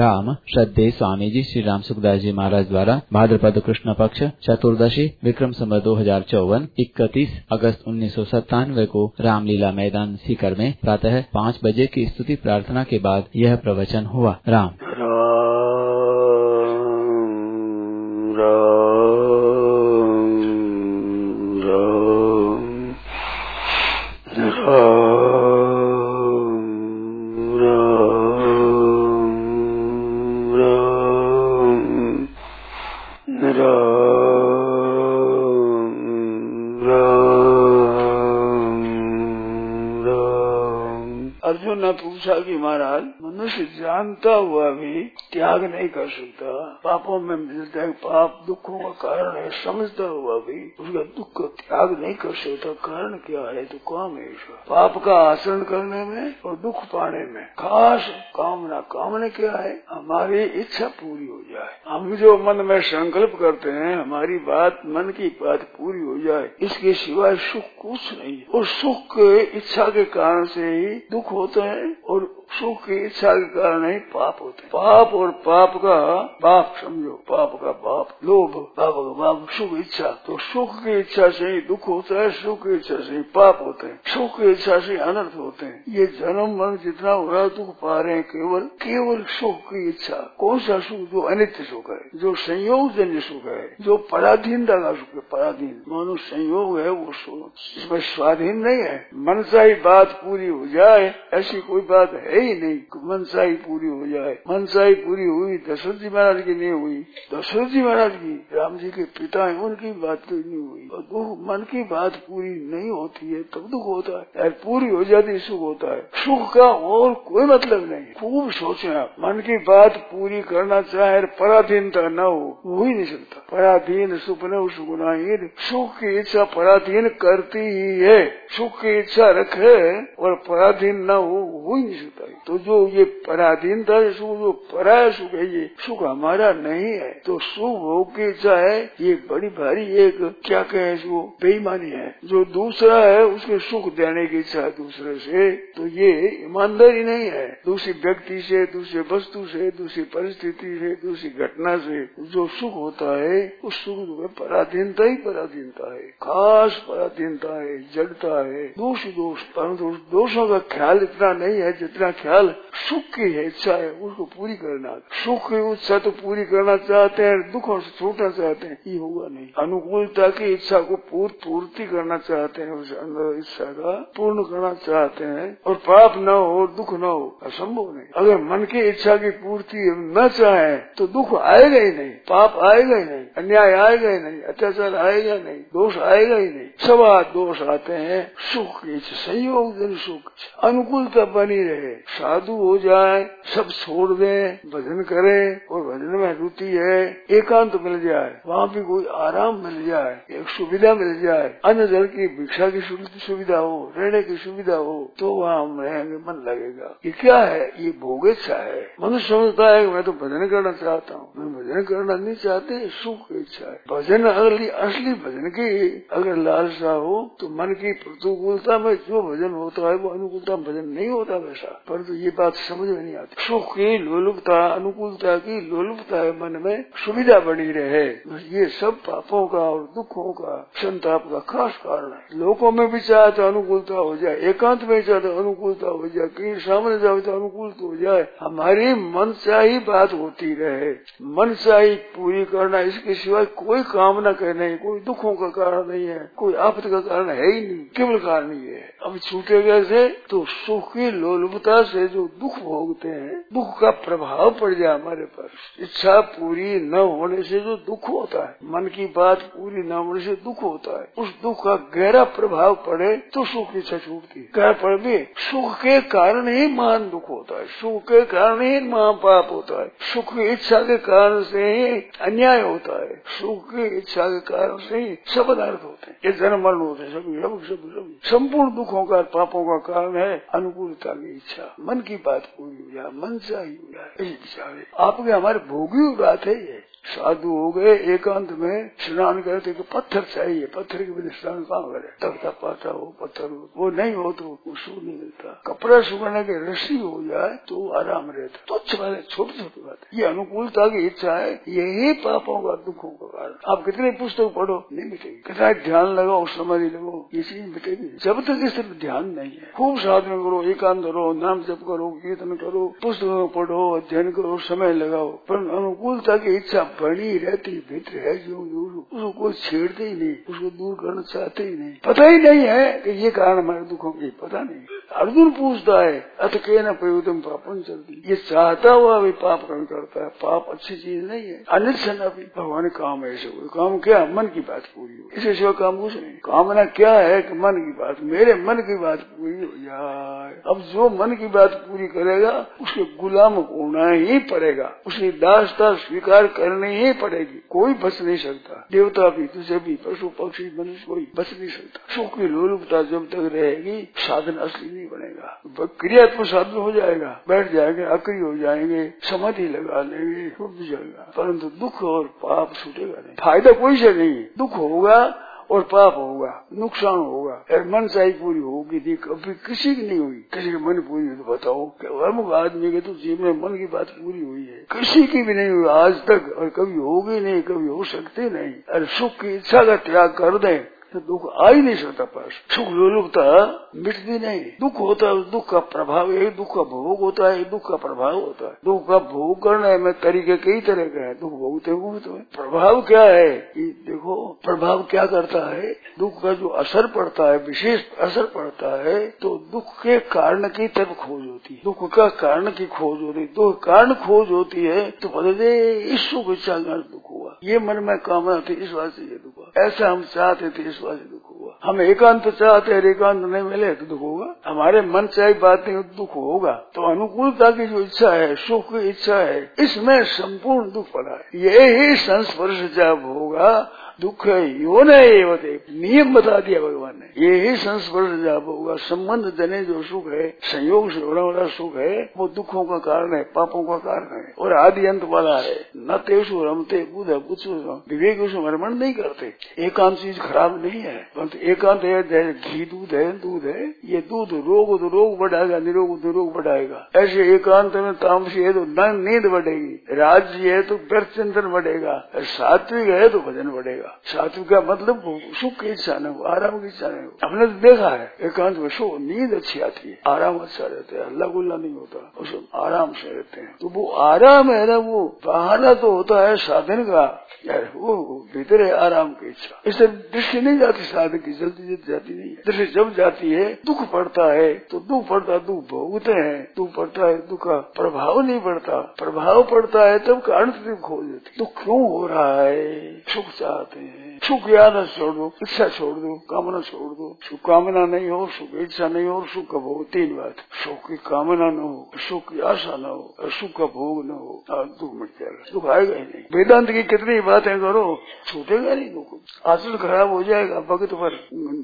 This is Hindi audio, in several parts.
राम श्रद्धेय स्वामी जी श्री राम सुखदास जी महाराज द्वारा भाद्रपद कृष्ण पक्ष चतुर्दशी विक्रम संवत 2054 31 अगस्त 1997 को रामलीला मैदान सीकर में प्रातः 5 बजे की स्तुति प्रार्थना के बाद यह प्रवचन हुआ। राम अर्जुन ने पूछा कि महाराज मनुष्य जानता हुआ भी त्याग नहीं कर सकता, पापों में मिलता है, पाप दुखों का कारण है, समझता हुआ भी उसका दुख का त्याग नहीं कर सकता। कारण क्या है? तो काम है इसका, पाप का आचरण करने में और दुख पाने में खास कामना क्या है? हमारी इच्छा पूरी हो जाए। हम जो मन में संकल्प करते हैं हमारी बात, मन की बात पूरी हो जाए, इसके सिवाय सुख कुछ नहीं है। और सुख के इच्छा के कारण से ही दुख होता है और सुख की इच्छा के कारण ही पाप होते हैं। पाप और पाप का बाप समझो, पाप का बाप लोभ, पाप का बाप सुख इच्छा। तो सुख की इच्छा से ही दुख होता है, सुख की इच्छा से ही पाप होते हैं, सुख की इच्छा से अनर्थ होते हैं। ये जन्म मरण जितना हो रहा है दुख पा रहे हैं केवल सुख की इच्छा। कौन सा सुख? जो अनित्य सुख है, जो संयोग जन्य सुख है, जो पराधीनता का सुख है। पराधीन मानो संयोग है वो सुख, इसमें स्वाधीन नहीं है। मनसा ही बात पूरी हो जाए ऐसी कोई बात है ही नहीं। मनसा ही पूरी हो जाए, मनसा ही पूरी हुई दशरथ जी महाराज की नहीं हुई। दशरथ जी महाराज की, राम जी के पिता है, उनकी बात तो नहीं हुई। और दुख मन की बात पूरी नहीं होती है तब दुख होता है, यार पूरी हो जाती सुख होता है। सुख का और कोई मतलब नहीं। खूब सोचे आप, मन की बात पूरी करना चाहे पराधीनता न हो ही नहीं सकता। पराधीन सुपने सुगुनाहीन, सुख की इच्छा पराधीन करती ही है। सुख की इच्छा रखे और पराधीन न हो ही नहीं सकता। तो जो ये पराधीनता सुख, जो पराया सुख है, ये सुख हमारा नहीं है। तो सुख भोग की इच्छा है, ये बड़ी भारी एक क्या कहे इसको बेईमानी है। जो दूसरा है उसके सुख देने की इच्छा है दूसरे से, तो ये ईमानदारी नहीं है। दूसरी व्यक्ति से, दूसरी वस्तु से, दूसरी परिस्थिति से, दूसरी घटना से जो सुख होता है उस सुख में पराधीनता ही पराधीनता है, खास पराधीनता है, जड़ता है, दोष। परंतु दोषों का ख्याल इतना नहीं है जितना ख्याल सुख की है, इच्छा है उसको पूरी करना। सुख की इच्छा तो पूरी करना चाहते हैं, दुखों से छूटना चाहते हैं, ये होगा नहीं। अनुकूलता की इच्छा को पूर्ति करना चाहते हैं, उस अंदर इच्छा का पूर्ण करना चाहते हैं और पाप न हो, दुख न हो, असंभव नहीं। अगर मन की इच्छा की पूर्ति न चाहे तो दुख आएगा ही नहीं, पाप आएगा ही नहीं, अन्याय आएगा ही नहीं, अत्याचार आएगा नहीं, दोष आएगा ही नहीं। सब दोष आते हैं सुख की इच्छा, संयोग जन सुख, अनुकूलता बनी रहे, साधु हो जाए, सब छोड़ दें, भजन करें और भजन में रुचि है, एकांत मिल जाए, वहाँ भी कोई आराम मिल जाए, एक सुविधा मिल जाए, अन्न जल की भिक्षा की सुविधा हो, रहने की सुविधा हो, तो वहाँ हम रहेंगे, मन लगेगा। ये क्या है? ये भोग इच्छा है। मनुष्य समझता है मैं तो भजन करना चाहता हूँ, मैं भजन करना नहीं चाहते, सुख की इच्छा है। भजन असली भजन की अगर लालसा हो तो मन की प्रतिकूलता में जो भजन होता है वो अनुकूलता भजन नहीं होता वैसा। परंतु ये बात समझ में नहीं आती। सुख की लोलुपता, अनुकूलता की लोलुपता है, मन में सुविधा बनी रहे, ये सब पापों का और दुखों का, संताप का खास कारण है। लोगों में भी चाहे तो अनुकूलता हो जाए, एकांत में चाहे तो अनुकूलता हो जाए, कहीं सामने जाओ तो अनुकूल हो जाए, हमारी मन से ही बात होती रहे, मन से ही पूरी करना, इसके सिवाय कोई कामना का नहीं, कोई दुखों का कारण नहीं है, कोई आपत्ति का कारण है ही नहीं, केवल कारण ये है। अब छूटे गए से तो सुख की लोलुपता से जो दुख भोगते हैं, दुख का प्रभाव पड़ जाए हमारे पर। इच्छा पूरी न होने से जो दुख होता है, मन की बात पूरी न होने से दुख होता है, उस दुख का गहरा प्रभाव पड़े तो सुख की इच्छा छूटती है। क्या पड़ भी सुख के कारण ही महान दुख होता है, सुख के कारण ही महापाप होता है, सुख की इच्छा के कारण से ही अन्याय होता है, सुख की इच्छा के कारण से ही सब अनर्थ होते हैं, ये जन्म मरण होते हैं, सभी संपूर्ण दुखों का, पापों का कारण है अनुकूलता की इच्छा। मन की बात पूरी हो जाए, मन से ही हो जाए, इच्छा है आपके हमारे भोगी हुई बात है ये। साधु हो गए, एकांत में स्नान करते कि पत्थर चाहिए, पत्थर के बिना स्नान कहाँ करे, तख्ता पाता हो पत्थर हो, वो नहीं हो तो सुख नहीं मिलता। कपड़ा सुखाने के रस्सी हो जाए तो आराम रहता। तो अच्छी बात है, छोटी छोटी बात है। ये अनुकूलता की इच्छा है, यही पापों का दुखों का कारण। आप कितने पुस्तक पढ़ो नहीं मिटेगी, कितना ध्यान लगाओ समाधि लगाओ, ये चीज मिटेगी जब तक इस तरफ ध्यान नहीं है। खूब साधन करो, एकांत करो, नाम जप करो, कीर्तन करो, पुस्तक पढ़ो, अध्ययन करो, समय लगाओ, पर अनुकूलता की इच्छा बनी रहती भीतर है जो उसको कोई छेड़ते ही नहीं, उसको दूर करना चाहते ही नहीं। पता ही नहीं है कि ये कारण हमारे दुखों की, पता नहीं। अर्जुन पूछता है अथ के न प्रयुतम पापन चलती, ये चाहता हुआ भी पाप कर्म करता है। पाप अच्छी चीज नहीं है। अनिच्छन भी भगवान काम ऐसे हुए, काम क्या, मन की बात पूरी हो, इसे सिवा काम कुछ नहीं। कामना क्या है कि मन की बात, मेरे मन की बात पूरी हो जाए। अब जो मन की बात पूरी करेगा उसके गुलाम होना ही पड़ेगा, उसकी दासता स्वीकार करनी ही पड़ेगी। कोई बच नहीं सकता, देवता भी, तुझे भी, पशु पक्षी मनुष्य कोई बच नहीं सकता। सुख की लोलुपता जब तक रहेगी साधन असली नहीं बनेगा। क्रियात्मक साधन हो जाएगा, बैठ जाएंगे, अक्रिय हो जाएंगे, समाधि लगा लेंगे, छूट जाएगा, परंतु दुख और पाप छूटेगा नहीं। फायदा कोई से नहीं, दुख होगा और पाप होगा, नुकसान होगा। और मन चाही पूरी होगी नहीं, कभी किसी की नहीं हुई। किसी की मन पूरी हुई तो बताओ, अमुक आदमी के तो जीवन में मन की बात पूरी हुई है, किसी की भी नहीं हुई आज तक, और कभी होगी नहीं, कभी हो सकती नहीं। और सुख की इच्छा का त्याग कर दें तो दुख आ ही नहीं सकता पास। सुख लोलुपता मिटती नहीं। दुख होता है, दुख का प्रभाव, एक दुख का भोग होता है, एक दुख का प्रभाव होता है। दुख का भोग करने में तरीके कई तरह के हैं, दुख भोगते हुए तो प्रभाव क्या है कि देखो, प्रभाव क्या करता है, दुख का जो असर पड़ता है, विशेष असर पड़ता है, तो दुख के कारण की तरफ खोज होती है, दुख का कारण की खोज होती है। दुख कारण खोज होती है तो बदले इस सुख इच्छा का दुख हुआ, ये मन में कामना थी इस बात से ये दुख हुआ, ऐसा हम चाहते थे इस बात से दुख हुआ। हम एकांत चाहते हैं, एकांत नहीं मिले तो दुख होगा। हमारे मन चाहे बात नहीं तो दुख होगा। तो अनुकूलता की जो इच्छा है, सुख की इच्छा है, इसमें संपूर्ण दुख पड़ा है। यही संस्पर्श जब होगा दुख यो नहीं, नियम बता दिया भगवान ने। ये ही संस्पर्श जब होगा, संबंध जने जो सुख है, संयोग से होने वाला सुख है, वो दुखों का कारण है, पापों का कारण है और आदि अंत वाला है। न तेषु रमते बुध बुद्धि, विवेक उसमें मरमण नहीं करते। एकांत चीज खराब नहीं है, परंतु एकांत है, घी दूध है, दूध है, ये दूध रोग तो रोग बढ़ाएगा, निरोग तो रोग बढ़ाएगा। ऐसे एकांत में तामसी है तो नींद बढ़ेगी, राज्य है तो व्यर्थ चिंतन बढ़ेगा, सात्विक है तो भजन बढ़ेगा। सात्विक का मतलब सुख की इच्छा न हो, आराम की इच्छा नहीं हो। हमने तो देखा है एकांत में सो नींद अच्छी आती है, आराम अच्छा रहता है, हल्ला गुल्ला नहीं होता, उसमें आराम से रहते हैं। तो वो आराम है ना, वो बहाना तो होता है साधन का, वो भीतर है आराम की इच्छा। इससे दृष्टि नहीं जाती साधन की, जल्दी जाती नहीं है। दृष्टि जब जाती है, दुख पड़ता है तो दुख पड़ता, दुख भोगते हैं, दुख पड़ता है, दुख का प्रभाव नहीं पड़ता। प्रभाव पड़ता है तब कारण से खो देती। दुख क्यों हो रहा है, सुख चाहते हैं, सुख याद छोड़ दो, इच्छा छोड़ दो, कामना छोड़ दो। सुख कामना नहीं हो, सुख इच्छा नहीं हो, सुख का भोग। तीन बात, सुख की कामना न हो, सुख की आशा न हो और सुख का भोग न हो, दुख मिट जाएगा, दुख आएगा ही नहीं। वेदांत की कितनी बातें करो, छूटेगा नहीं दुख। आचरण खराब हो जाएगा, भगत पर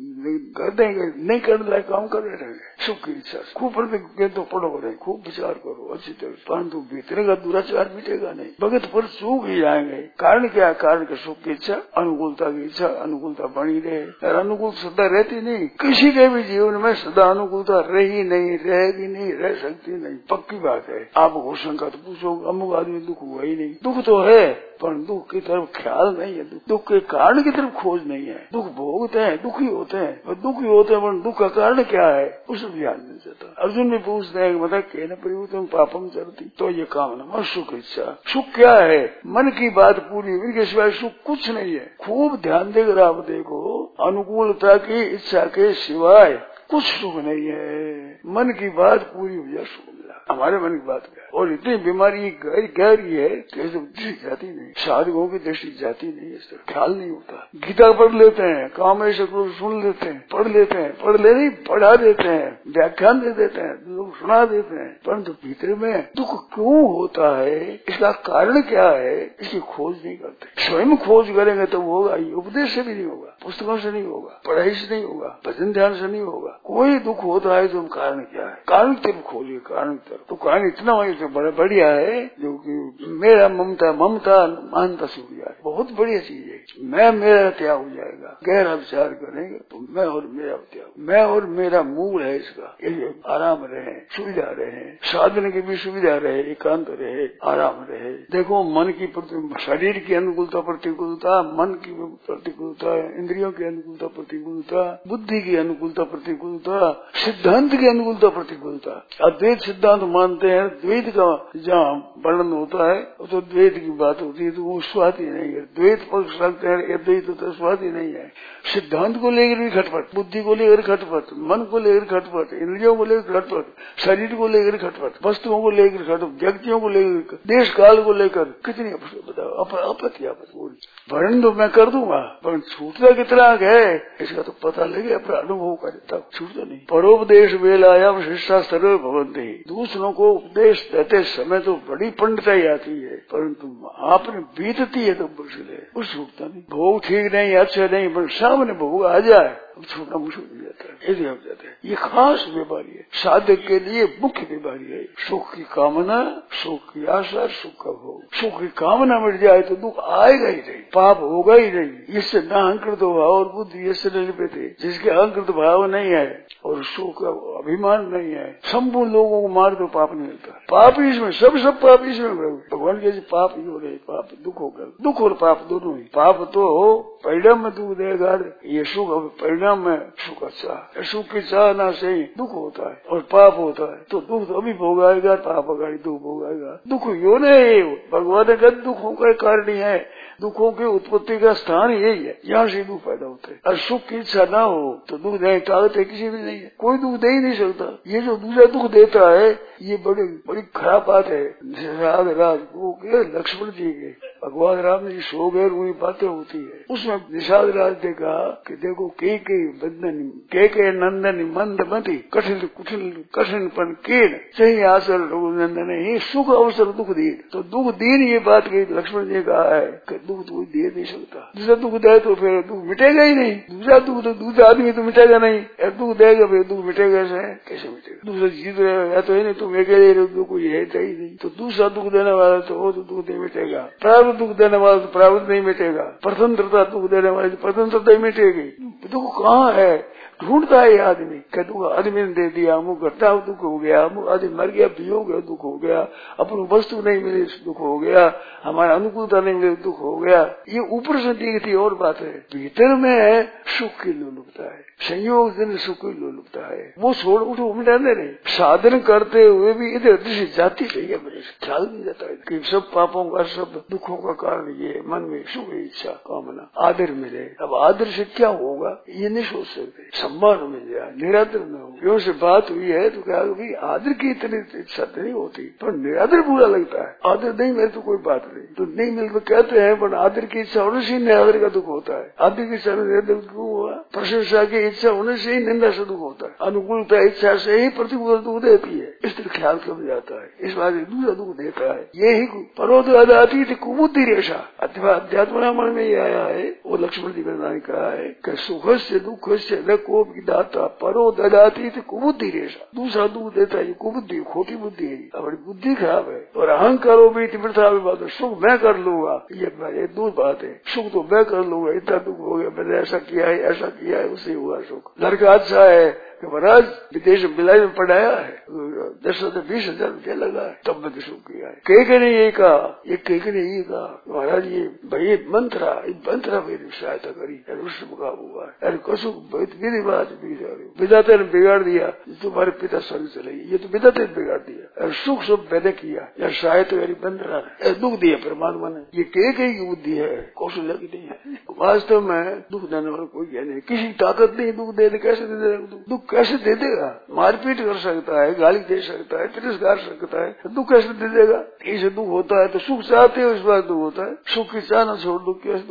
कर देंगे, नहीं कर रहे काम कर रहे रहेंगे। सुख की इच्छा खूब पढ़ते तो पढ़ो रहे, खूब विचार करो अच्छी तरह, परंतु भीतर का दुराचार मिटेगा नहीं, भगत पर चूक ही जाएंगे। कारण क्या, कारण के सुख की इच्छा, अनुकूलता की इच्छा, अनुकूलता बनी रहे। और अनुकूल सदा रहती नहीं, किसी के भी जीवन में सदा अनुकूलता रही नहीं, रहेगी नहीं, रह सकती नहीं, पक्की बात है। आप हो शंका तो पूछो, अमुक आदमी दुख हुआ ही नहीं, दुख तो है पर दुख की तरफ ख्याल नहीं है, दुख के कारण की तरफ खोज नहीं है। दुख भोगते हैं, दुखी होते हैं, और दुखी होते हैं, पर दुख का कारण क्या है उस ध्यान नहीं देता। अर्जुन भी पूछते हैं मतलब कहने परिवर्तन पापम चलती, तो ये कामना सुख इच्छा। सुख क्या है, मन की बात पूरी, इनके सिवाय सुख कुछ नहीं है। खूब ध्यान देकर आप देखो, अनुकूलता की इच्छा के सिवाय कुछ सुख नहीं है। मन की बात पूरी हो जाए सुख मिला, हमारे मन की बात क्या है। और इतनी बीमारी गहरी है कि दृष्टि जाती नहीं, साधकों की दृष्टि जाती नहीं, इस तरह ख्याल नहीं होता। गीता पढ़ लेते हैं, काम ऐसे सुन लेते हैं, पढ़ लेते हैं, पढ़ ले नहीं पढ़ा देते हैं, व्याख्यान दे देते हैं, लोग सुना देते हैं, परंतु भीतर में दुख क्यों होता है, इसका कारण क्या है, इसकी खोज नहीं करते। स्वयं खोज करेंगे तो होगा, उपदेश से भी नहीं होगा, पुस्तकों से नहीं होगा, पढ़ाई से नहीं होगा, भजन ध्यान से नहीं होगा। कोई दुख होता है तो कारण क्या है, कारण तरफ खोलिए, कारण तरफ। तो कारण इतना बड़ा बढ़िया है जो कि मेरा ममता मानता से हो जाए, बहुत बढ़िया चीज है। मैं मेरा त्याग हो जाएगा, गहरा विचार करेंगे तो मैं और मेरा त्याग, मैं और मेरा मूल है इसका। ये आराम रहे, सुविधा रहे, साधन की भी सुविधा रहे, एकांत रहे, आराम रहे। देखो मन की शरीर की अनुकूलता प्रतिकूलता, मन की प्रतिकूलता, इंद्रियों की अनुकूलता प्रतिकूलता, बुद्धि की अनुकूलता प्रतिकूलता, सिद्धांत की अनुकूलता प्रतिकूलता। अद्वैत सिद्धांत मानते हैं, द्वैत का जहाँ वर्णन होता है तो द्वैत की बात होती है तो वो स्वाद ही नहीं है। द्वैत पक्ष रखते हैं, अद्वैत तो स्वाद ही नहीं है। सिद्धांत को लेकर भी खटपट, बुद्धि को लेकर खटपट, मन को लेकर खटपट, इंद्रियों को लेकर खटपट, शरीर को लेकर खटपट, वस्तुओं को लेकर खटपट, व्यक्तियों को लेकर, देश काल को लेकर, कितनी बताओ आपत्ति वर्णन तो मैं कर दूंगा, पर छूटता कितना है इसका तो पता लगे, अपना अनुभव करता छूटता नहीं। परोपदेश वेलायाम शिष्टा सर्व भवन्ति। दूसरों को उपदेश देते समय तो बड़ी पंडिताई आती है, परंतु आपने बीतती है तो मुश्किल है, वो छूटता नहीं। भोग ठीक नहीं, अच्छा नहीं, पर सामने भोग आ जाए छोटा मुश्किल हो जाता है, ऐसे हो जाता है। ये खास बीमारी है, साधक के लिए मुख्य बीमारी है। सुख की कामना, सुख की आशा, सुख का भोग। सुख की कामना मिट जाए तो दुख आएगा ही नहीं, पाप होगा ही नहीं। इससे न अहंकृत भाव और बुद्धि इससे नहीं लिपते। जिसके अहंकृत भाव नहीं है और सुख का अभिमान नहीं है, संपूर्ण लोगों को मार दो पाप नहीं मिलता। पाप ही इसमें, सब पाप इसमें। भगवान के पाप ही हो रहे, पाप दुख होगा, दुख और पाप दोनों ही। पाप तो परिणाम में दुख देगा, ये सुख परिणाम में सुख अच्छा है। सुख की चाहना से ही दुख होता है और पाप होता है, तो दुख तो अभी भोगाएगा, पाप अगाड़ी दुख भोगाएगा। दुख यो नहीं, भगवान का दुखों का कारण ही है, दुखों की उत्पत्ति का स्थान यही है, यहाँ से दुख पैदा होते हैं। और सुख की इच्छा ना हो तो दुख देने ताकत है किसी भी नहीं है, कोई दुख दे ही नहीं सकता। ये जो दूसरा दुख देता है ये बड़ी खराब बात है। राज को लक्ष्मण जी के भगवान राम जी सो गए, वही बातें होती है। उसमें निषाद राज ने कहा कि देखो के बंधन के नंदन मंद मति कठिन पन कीन सही आसर रघुनंदन ही सुख अवसर दुख दीन। तो दुख दीन ये बात की लक्ष्मण जी कहा है कि दुख तो दे नहीं सकता। दूसरा दुख दे तो फिर दुख मिटेगा ही नहीं। दूसरा दुख तो दूसरा आदमी तो मिटेगा नहीं, दुख देगा फिर दुख मिटेगा कैसे मिटेगा? दूसरा जीत रहेगा तो है नहीं, तुम अकेले दुख कोई है ही नहीं। तो दूसरा दुख देने वाला तो वो तो दुख नहीं मिटेगा। प्रारब्ध दुख देने वाला तो प्रारब्ध नहीं मिटेगा। स्वतंत्रता दुख देने वाली तो स्वतंत्रता ही मिटेगी। दुख कहाँ है? ढूंढता है आदमी, दुख आदमी ने दे दिया, अमुक घटना दुख हो गया, अमुक आदमी मर गया भी हो गया दुख हो गया, अपनी वस्तु नहीं मिली दुख हो गया, हमारा अनुकूलता नहीं मिली दुख हो गया। ये ऊपर से दिखती और बात है, भीतर में सुख की लोलुपता है, संयोग दिन सुख की लोलुपता है। वो छोड़ उठो मिटाने नहीं, साधन करते हुए भी इधर उधर जाती रही है, मेरे ख्याल नहीं जाता है कि सब पापों का सब दुखों का कारण ये मन में सुख इच्छा कामना आदर मिले। अब आदर से क्या होगा ये नहीं सोच सकते, सम्मान मिल जाए, निरादर न हो। क्यों से बात हुई है तो क्या भाई आदर की इतनी इच्छा नहीं होती, पर निरादर बुरा लगता है। आदर नहीं मिले तो कोई बात नहीं, तो नहीं मिले तो कहते हैं, पर आदर की इच्छा होने से निरादर का दुख होता है। आदर की इच्छा निरादर क्यों हुआ? प्रशंसा की इच्छा होने से ही निंदा से दुख होता है, अनुकूलता इच्छा से ही प्रतिकूल दुख देती है। इस तरह ख्याल कम जाता है, इस बात दूसरा दुख देता है। यही परोदाती थी कुबुद्धि रेशा अध्यात्म रामायण में ये आया है, वो लक्ष्मण जी ने कहा है कि सुख से दुख से न कोप की दाता परो ददाती थी कुबुद्धि रेशा। दूसरा दुख देता है, कुबुद्धि खोटी बुद्धि है, हमारी बुद्धि खराब है। और अहंकारो भी तीव्रता बात है, सुख मैं कर लूंगा, ये दूर बात है। सुख तो मैं कर लूंगा, इतना दुख हो गया, मैंने ऐसा किया है उससे हुआ सुख। लड़का अच्छा है कि महाराज विदेश बिलाई में पढ़ाया है, 10,000-20,000 रुपया लगा है, तब मैंने शुरू किया है। कह ने ये कहा, ये कहा महाराज ये भाई मंत्रा मेरी सहायता करी, उससे मुकाब हुआ है। अरे कसु मेरी बात विधाता ने बिगाड़ दिया, तुम्हारे पिता सभी चलेगी, ये तो विधाता ने बिगाड़ दिया। और सुख सब मैंने किया, या सहायता मेरी मंत्रा ने दुख दिया परमात्मा ने। ये की बुद्धि है, कौशल्य की नहीं है। वास्तव में दुख देने वाला कोई है नहीं, किसी ताकत नहीं दुख देने। कैसे दे देगा दुख? कैसे दे देगा? मारपीट कर सकता है, गाली दे सकता है, तिरस्कार सकता है, दुख कैसे दे देगा? इसे दुख होता है तो सुख चाहते हो, इस बार दुख होता है। सुख की चाहना छोड़ दुख कैसे दुख होगा?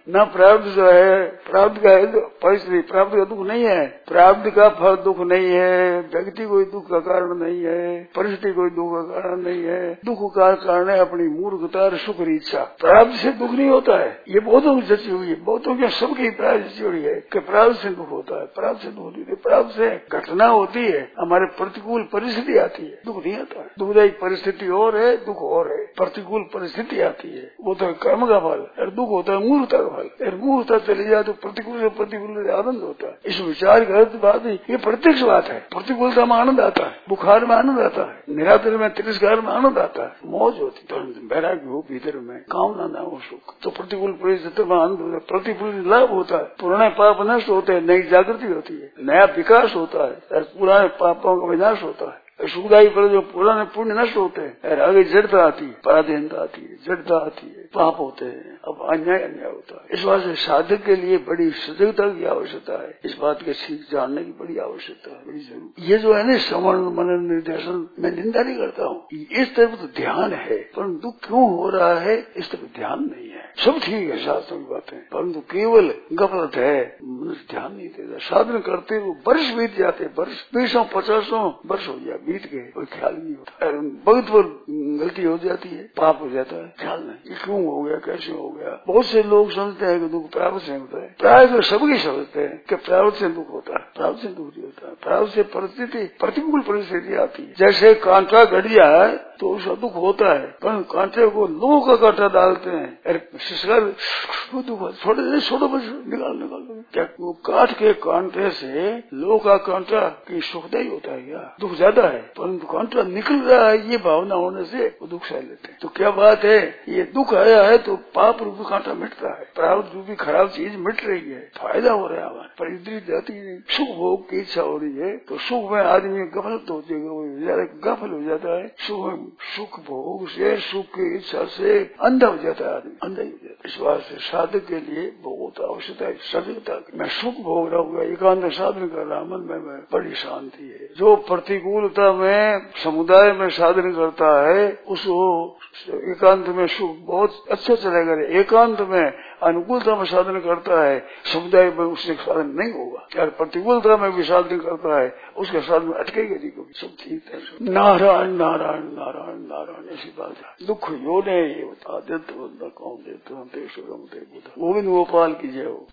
न प्रारब्ध जो है, प्रारब्ध का परिस्थिति, प्रारब्ध का दुख नहीं है, प्रारब्ध का फल दुख नहीं है, व्यक्ति कोई दुख का कारण नहीं है, परिस्थिति कोई दुख का कारण नहीं है। दुख का कारण है अपनी मूर्खता और सुख की इच्छा। प्रारब्ध से दुख नहीं होता है, ये बहुतों की जची हुई है, बहुतों की सबकी प्राय जची हुई है कि प्रारब्ध से दुख होता है, प्रारब्ध से दुख नहीं, प्रारब्ध से घटना होती है, हमारे प्रतिकूल परिस्थिति आती है, दुख नहीं आता है। दुखदायी परिस्थिति और है, दुख और है, प्रतिकूल परिस्थिति आती है, वो तो कर्म का फल, और दुख होता है मूर्खता का फल। और मूर्खता चली जाए तो प्रतिकूल से प्रतिकूल आनंद होता है। इस विचार की अर्थ बात है, ये प्रत्यक्ष बात है। प्रतिकूलता में आनंद आता है, बुखार में आनंद आता है, निरादर में तिरस्कार में आनंद आता है, मौज होती है, वैराग्य हो भीतर में, कामना न हो सुख, तो प्रतिकूल परिस्थिति में आनंद होता है, प्रतिकूल लाभ होता है, पुराने पाप नष्ट होते हैं, नई जागृति होती है, नया विकास होता है, और पुराने पापों का विनाश होता है। सुखदायी पर जो पुराने पुण्य नष्ट होते हैं और आगे जड़ता आती है, पराधीनता आती है, जड़ता आती है, पाप होते हैं, अब अन्याय होता है। इस बात से साधक के लिए बड़ी सजगता की आवश्यकता है, इस बात के सीख जानने की बड़ी आवश्यकता है, बड़ी जरूरी। ये जो है ना श्रवण मनन निर्देशन, मैं निंदा नहीं करता हूँ, इस तरफ तो ध्यान है, परंतु दुख क्यों हो रहा है इस तरफ ध्यान नहीं है। सब ठीक है शास्त्रों की बातें, परंतु केवल गफलत है, मनुष्य ध्यान नहीं देता। साधन करते वो वर्ष बीत जाते, वर्ष 20-50 वर्ष हो गया, बीत गए, कोई ख्याल नहीं होता। बहुत बार गलती हो जाती है, पाप हो जाता है, ख्याल नहीं ये क्यों हो गया, कैसे हो गया। बहुत से लोग समझते हैं कि दुख प्रारब्ध से होता है, प्राय तो सबकी समझते हैं कि प्रारब्ध से दुख होता है, प्रारब्ध से दुख नहीं होता है। प्रारब्ध से परिस्थिति, प्रतिकूल परिस्थिति आती है। जैसे कांटा गड़ जाए तो उसका दुख होता है, पर कांटे को लोह का कांटा डालते हैं, छोटे बच्चे निकाल क्या वो काट के कांटे से लोह का कांटा की सुखदायी होता है क्या, दुख ज्यादा है, परंतु कांटा निकल रहा है ये भावना होने से वो दुख सह लेते हैं। तो क्या बात है, ये दुख आया है तो पाप रूपी कांटा मिटता है, प्रारब्ध रूपी खराब चीज मिट रही है, फायदा हो रहा है हमारे, पर इंद्रिय जाती नहीं, सुख भोग की इच्छा हो रही है, तो सुख में आदमी गफलत हो जाएगा, गफल हो जाता है, सुख भोग से, सुख की इच्छा से अंधा हो जाता है आदमी, अंधा ही हो जाता है। इस बात से साधक के लिए बहुत आवश्यकता है सजगता। मैं सुख भोग रहा हूँ, एकांत साधन कर रहा, मन में बड़ी शांति है। जो प्रतिकूलता में समुदाय में साधन करता है उसको एकांत में सुख बहुत अच्छा चलेगा, एकांत में अनुकूलता में साधन करता है समुदाय में उससे साधन नहीं होगा, यार प्रतिकूलता में भी साधन करता है उसके साधन में अटकेगा नहीं, कभी सब ठीक है। नारायण नारायण नारायण नारायण ऐसी बात है। दुख योने आदित्य कौन देते गोविंद गोपाल की जय हो।